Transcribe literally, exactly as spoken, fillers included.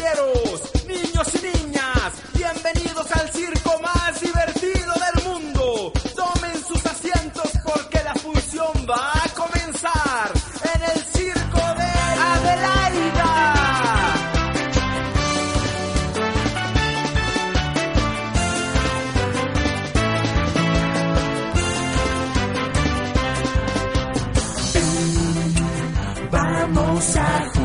caballeros, niños y niñas, bienvenidos al circo más divertido del mundo. Tomen sus asientos porque la función va a comenzar en el circo de Adelaida. Vamos a jugar.